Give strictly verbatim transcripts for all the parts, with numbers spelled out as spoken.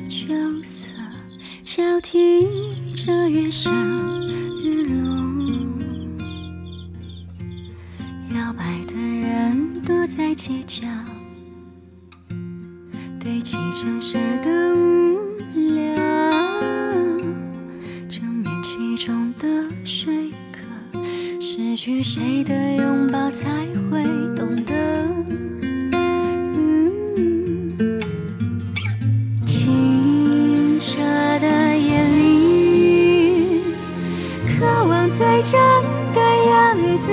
酒色交替着月升日落，摇摆的人躲在街角，堆积城市的无聊，正面其中的说客，失去谁的拥抱才会懂得。清澈的夜里，渴望最真的样子，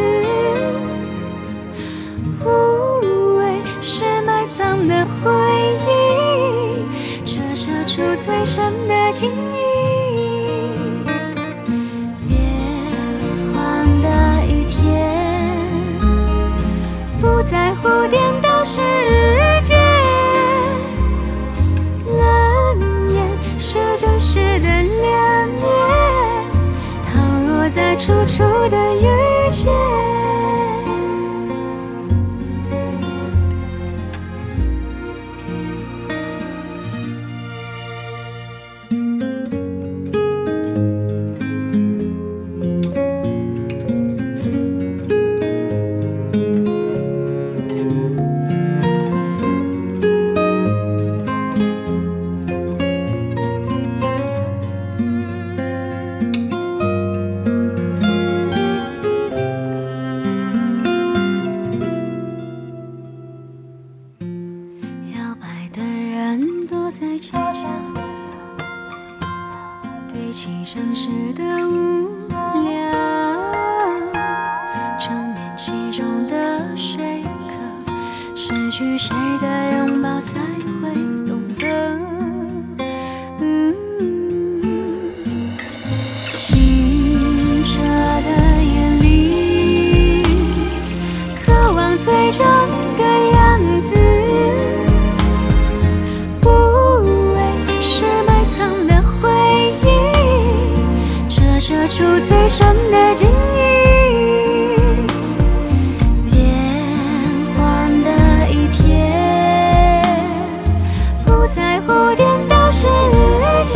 无畏是埋藏的回忆，折射出最深的情意。变幻的一天，不在乎颠倒世界，冷眼是真实的两眼，倘若在处处的遇见。在街角堆积城市的无聊，正面其中的说客，失去谁的拥抱才会懂得。嗯、清澈的夜里，渴望最真的样子，射出最深的情意。变幻的一天，不在乎颠倒世界，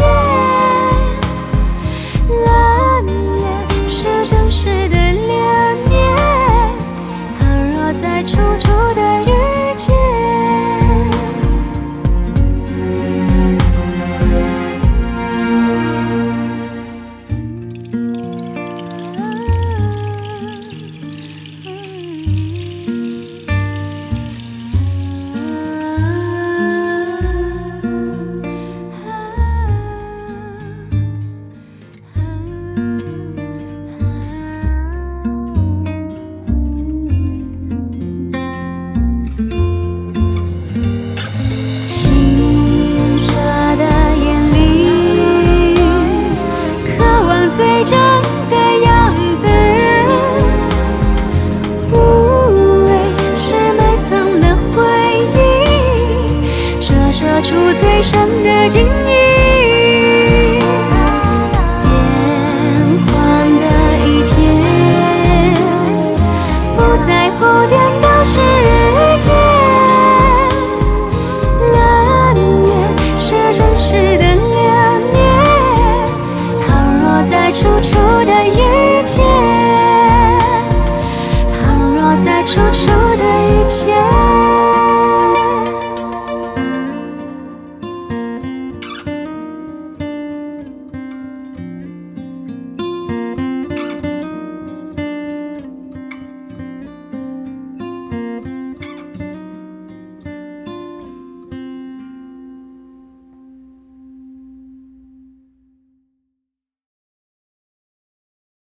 冷眼是真实的两眼，倘若在处处的遇见。最真的样子，无畏是埋藏的回忆，折射出最深的情意。